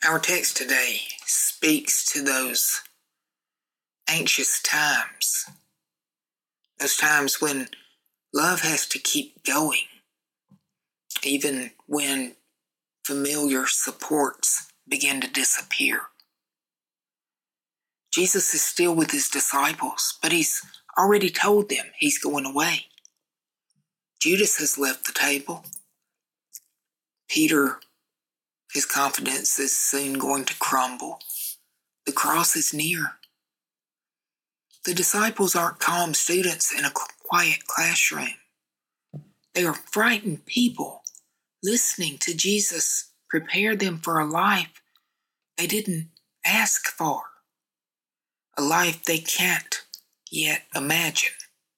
Our text today speaks to those anxious times, those times when love has to keep going, even when familiar supports begin to disappear. Jesus is still with his disciples, but he's already told them he's going away. Judas has left the table. Peter, his confidence is soon going to crumble. The cross is near. The disciples aren't calm students in a quiet classroom. They are frightened people listening to Jesus prepare them for a life they didn't ask for, a life they can't yet imagine.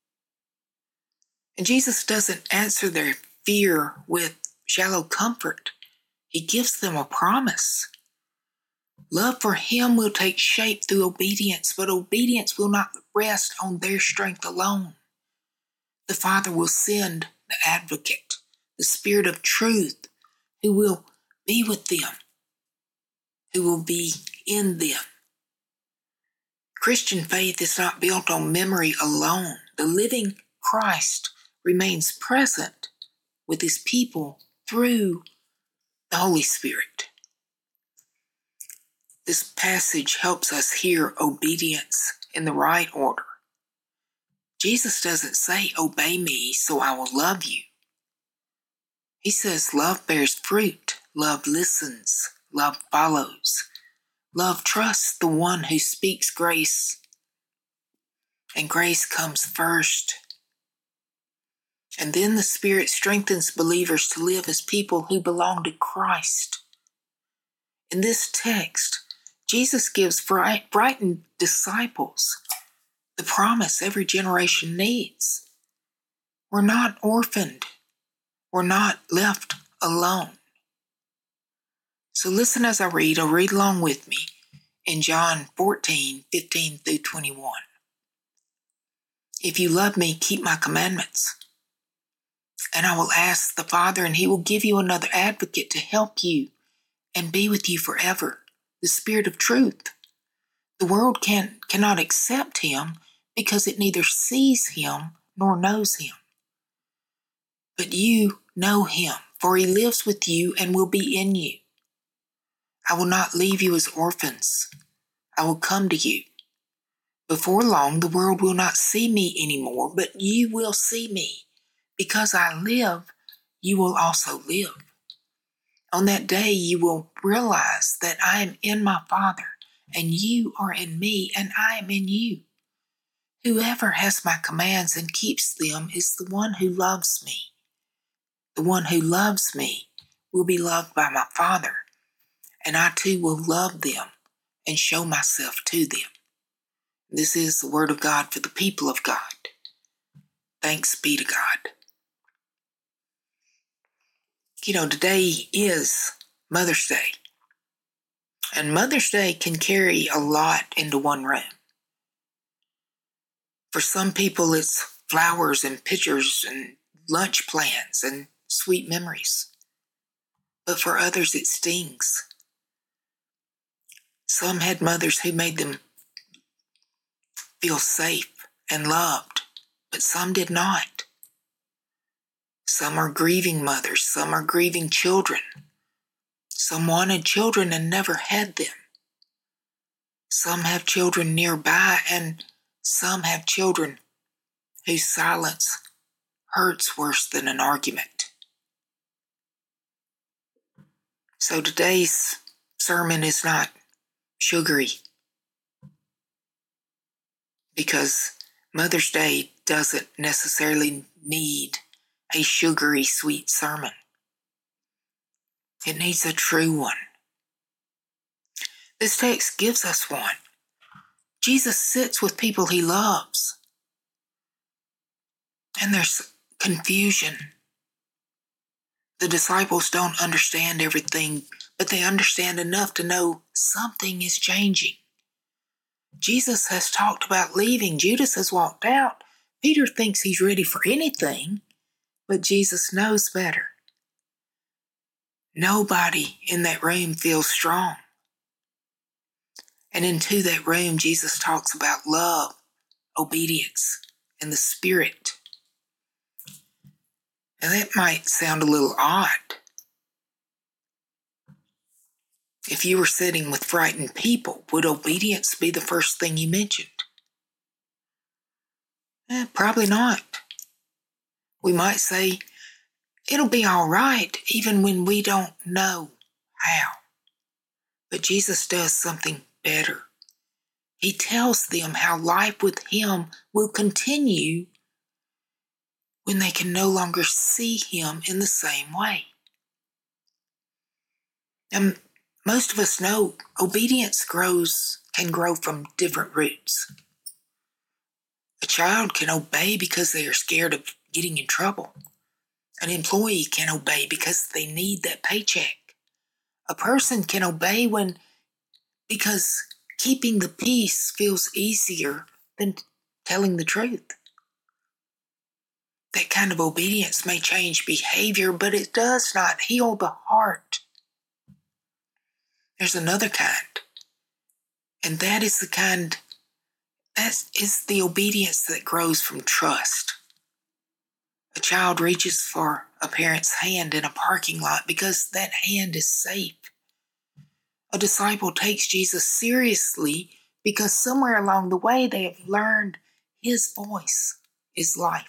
And Jesus doesn't answer their fear with shallow comfort. He gives them a promise. Love for him will take shape through obedience, but obedience will not rest on their strength alone. The Father will send the advocate, the Spirit of truth, who will be with them, who will be in them. Christian faith is not built on memory alone. The living Christ remains present with his people through the Holy Spirit. This passage helps us hear obedience in the right order. Jesus doesn't say, "Obey me so I will love you." He says, love bears fruit, love listens, love follows. Love trusts the one who speaks grace, and grace comes first. And then the Spirit strengthens believers to live as people who belong to Christ. In this text, Jesus gives frightened disciples the promise every generation needs. We're not orphaned. We're not left alone. So listen as I read, or read along with me in John 14:15 through 21. If you love me, keep my commandments. And I will ask the Father, and he will give you another advocate to help you and be with you forever, the Spirit of truth. The world cannot accept him because it neither sees him nor knows him. But you know him, for he lives with you and will be in you. I will not leave you as orphans. I will come to you. Before long, the world will not see me anymore, but you will see me. Because I live, you will also live. On that day, you will realize that I am in my Father, and you are in me, and I am in you. Whoever has my commands and keeps them is the one who loves me. The one who loves me will be loved by my Father, and I too will love them and show myself to them. This is the word of God for the people of God. Thanks be to God. Today is Mother's Day. And Mother's Day can carry a lot into one room. For some people, it's flowers and pictures and lunch plans and sweet memories. But for others, it stings. Some had mothers who made them feel safe and loved, but some did not. Some are grieving mothers. Some are grieving children. Some wanted children and never had them. Some have children nearby, and some have children whose silence hurts worse than an argument. So today's sermon is not sugary, because Mother's Day doesn't necessarily need a sugary, sweet sermon. It needs a true one. This text gives us one. Jesus sits with people he loves. And there's confusion. The disciples don't understand everything, but they understand enough to know something is changing. Jesus has talked about leaving. Judas has walked out. Peter thinks he's ready for anything, but Jesus knows better. Nobody in that room feels strong. And into that room, Jesus talks about love, obedience, and the Spirit. Now that might sound a little odd. If you were sitting with frightened people, would obedience be the first thing you mentioned? Probably not. We might say, it'll be all right, even when we don't know how. But Jesus does something better. He tells them how life with Him will continue when they can no longer see Him in the same way. And most of us know obedience can grow from different roots. A child can obey because they are scared of getting in trouble. An employee can obey because they need that paycheck. A person can obey because keeping the peace feels easier than telling the truth. That kind of obedience may change behavior, but it does not heal the heart. There's another kind, and that is the obedience that grows from trust. A child reaches for a parent's hand in a parking lot because that hand is safe. A disciple takes Jesus seriously because somewhere along the way they have learned His voice is life.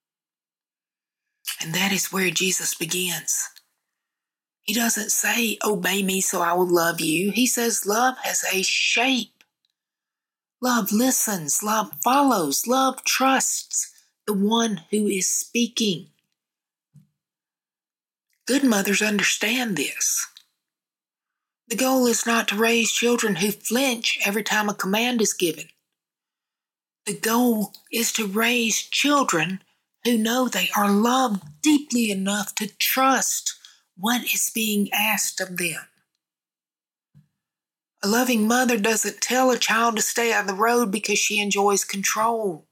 And that is where Jesus begins. He doesn't say, obey me so I will love you. He says love has a shape. Love listens, love follows, love trusts the one who is speaking. Good mothers understand this. The goal is not to raise children who flinch every time a command is given. The goal is to raise children who know they are loved deeply enough to trust what is being asked of them. A loving mother doesn't tell a child to stay on the road because she enjoys control.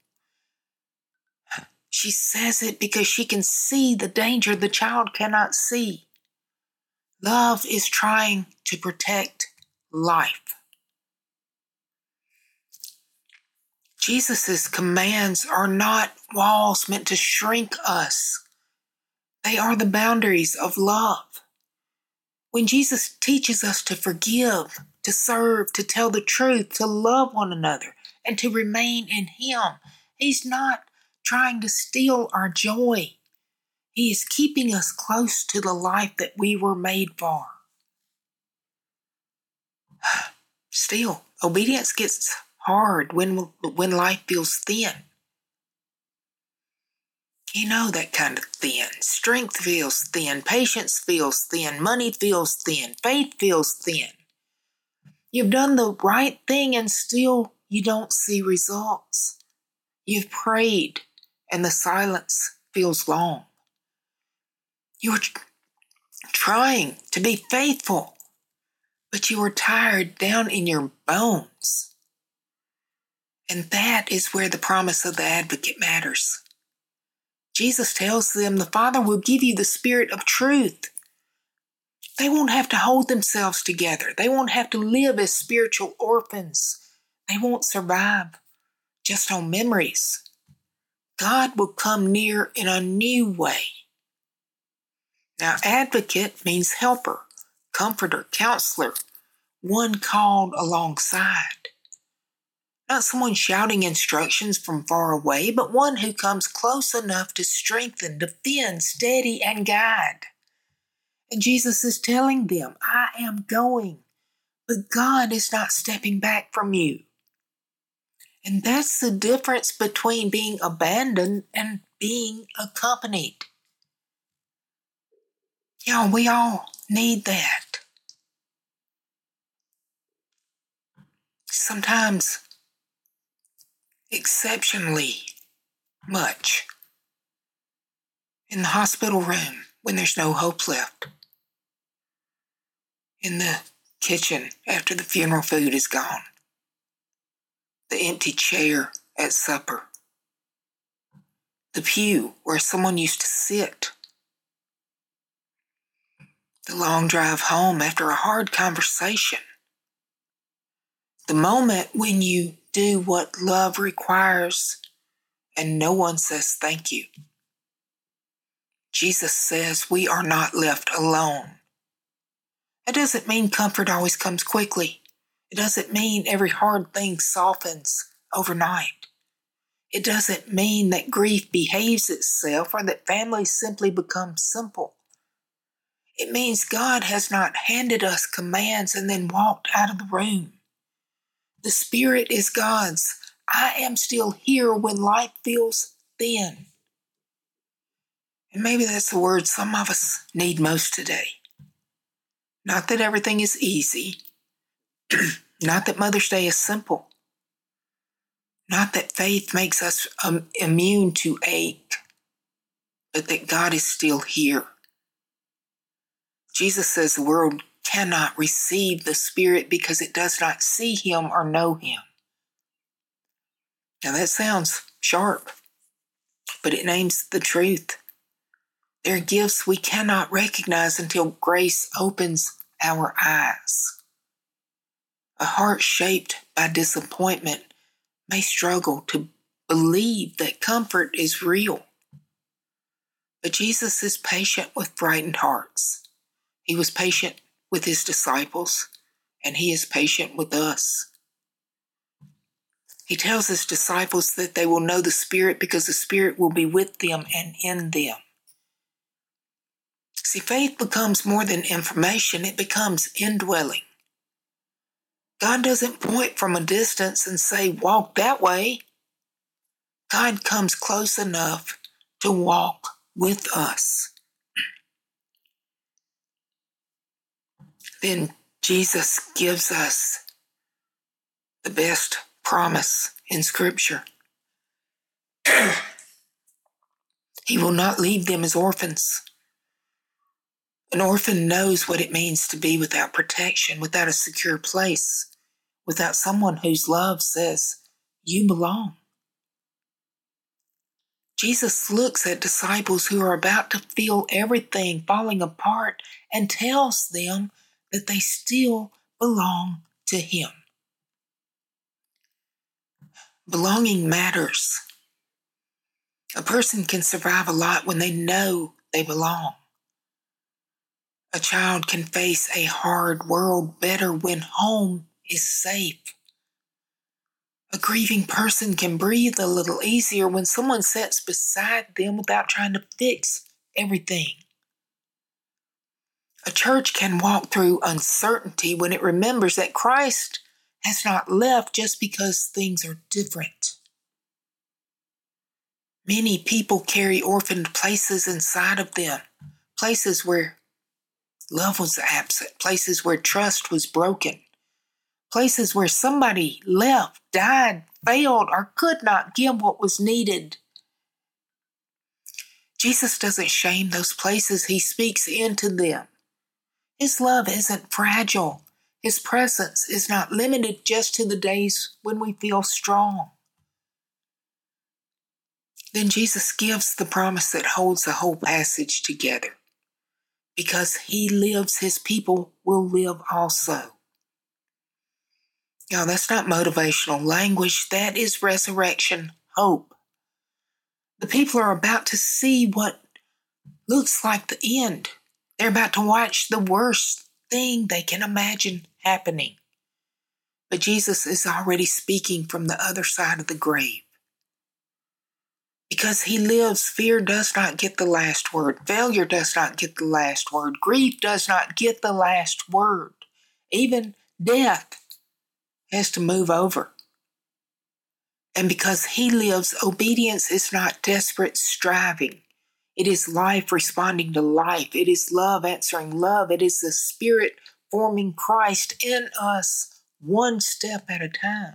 She says it because she can see the danger the child cannot see. Love is trying to protect life. Jesus' commands are not walls meant to shrink us. They are the boundaries of love. When Jesus teaches us to forgive, to serve, to tell the truth, to love one another, and to remain in Him, He's not trying to steal our joy. He is keeping us close to the life that we were made for. Still, obedience gets hard when life feels thin. You know that kind of thin. Strength feels thin. Patience feels thin. Money feels thin. Faith feels thin. You've done the right thing and still you don't see results. You've prayed and the silence feels long. You're trying to be faithful, but you are tired down in your bones. And that is where the promise of the advocate matters. Jesus tells them the Father will give you the Spirit of truth. They won't have to hold themselves together. They won't have to live as spiritual orphans. They won't survive just on memories. God will come near in a new way. Now, advocate means helper, comforter, counselor, one called alongside. Not someone shouting instructions from far away, but one who comes close enough to strengthen, defend, steady, and guide. And Jesus is telling them, I am going, but God is not stepping back from you. And that's the difference between being abandoned and being accompanied. Y'all, we all need that. Sometimes exceptionally much. In the hospital room when there's no hope left. In the kitchen after the funeral food is gone. The empty chair at supper. The pew where someone used to sit. The long drive home after a hard conversation. The moment when you do what love requires and no one says thank you. Jesus says we are not left alone. That doesn't mean comfort always comes quickly. It doesn't mean every hard thing softens overnight. It doesn't mean that grief behaves itself or that families simply become simple. It means God has not handed us commands and then walked out of the room. The Spirit is God's. I am still here when life feels thin. And maybe that's the word some of us need most today. Not that everything is easy. Not that Mother's Day is simple. Not that faith makes us immune to ache, but that God is still here. Jesus says the world cannot receive the Spirit because it does not see him or know him. Now that sounds sharp, but it names the truth. There are gifts we cannot recognize until grace opens our eyes. A heart shaped by disappointment may struggle to believe that comfort is real. But Jesus is patient with frightened hearts. He was patient with his disciples, and he is patient with us. He tells his disciples that they will know the Spirit because the Spirit will be with them and in them. See, faith becomes more than information, it becomes indwelling. God doesn't point from a distance and say, walk that way. God comes close enough to walk with us. Then Jesus gives us the best promise in Scripture. He will not leave them as orphans. An orphan knows what it means to be without protection, without a secure place, without someone whose love says, you belong. Jesus looks at disciples who are about to feel everything falling apart and tells them that they still belong to him. Belonging matters. A person can survive a lot when they know they belong. A child can face a hard world better when home is safe. A grieving person can breathe a little easier when someone sits beside them without trying to fix everything. A church can walk through uncertainty when it remembers that Christ has not left just because things are different. Many people carry orphaned places inside of them, places where love was absent, places where trust was broken, places where somebody left, died, failed, or could not give what was needed. Jesus doesn't shame those places. He speaks into them. His love isn't fragile. His presence is not limited just to the days when we feel strong. Then Jesus gives the promise that holds the whole passage together. Because he lives, his people will live also. Now, that's not motivational language. That is resurrection hope. The people are about to see what looks like the end. They're about to watch the worst thing they can imagine happening. But Jesus is already speaking from the other side of the grave. Because he lives, fear does not get the last word. Failure does not get the last word. Grief does not get the last word. Even death has to move over. And because he lives, obedience is not desperate striving. It is life responding to life. It is love answering love. It is the Spirit forming Christ in us one step at a time.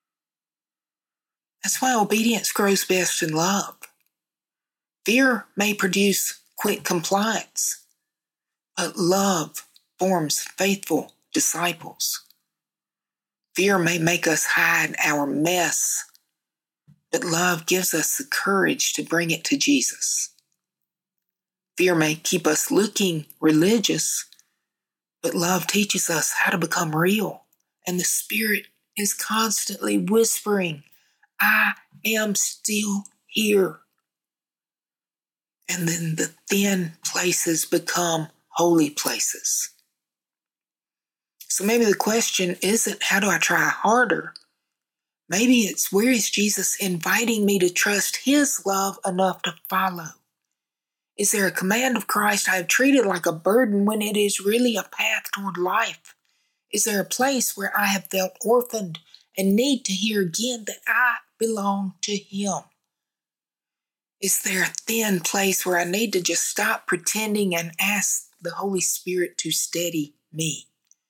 That's why obedience grows best in love. Fear may produce quick compliance, but love forms faithful disciples. Fear may make us hide our mess, but love gives us the courage to bring it to Jesus. Fear may keep us looking religious, but love teaches us how to become real, and the Spirit is constantly whispering, I am still here. And then the thin places become holy places. So maybe the question isn't, how do I try harder? Maybe it's, where is Jesus inviting me to trust his love enough to follow? Is there a command of Christ I have treated like a burden when it is really a path toward life? Is there a place where I have felt orphaned and need to hear again that I belong to him? Is there a thin place where I need to just stop pretending and ask the Holy Spirit to steady me?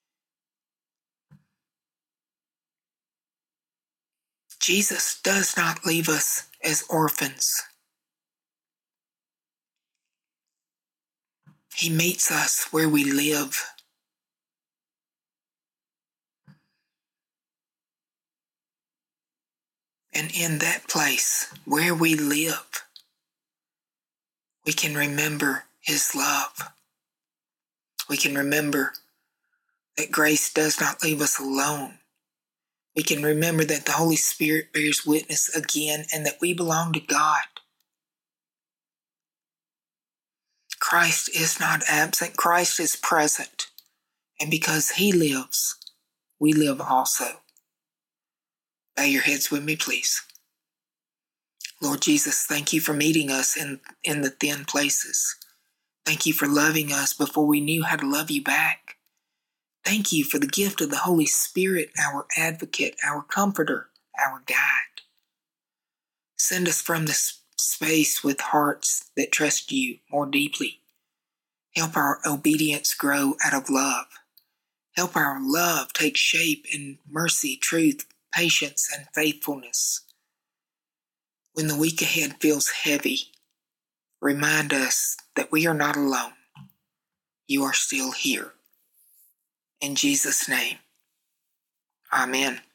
Jesus does not leave us as orphans. He meets us where we live. And in that place where we live, we can remember his love. We can remember that grace does not leave us alone. We can remember that the Holy Spirit bears witness again and that we belong to God. Christ is not absent. Christ is present. And because he lives, we live also. Bow your heads with me, please. Lord Jesus, thank you for meeting us in the thin places. Thank you for loving us before we knew how to love you back. Thank you for the gift of the Holy Spirit, our advocate, our comforter, our guide. Send us from this space with hearts that trust you more deeply. Help our obedience grow out of love. Help our love take shape in mercy, truth, patience, and faithfulness. When the week ahead feels heavy, remind us that we are not alone. You are still here. In Jesus' name, amen.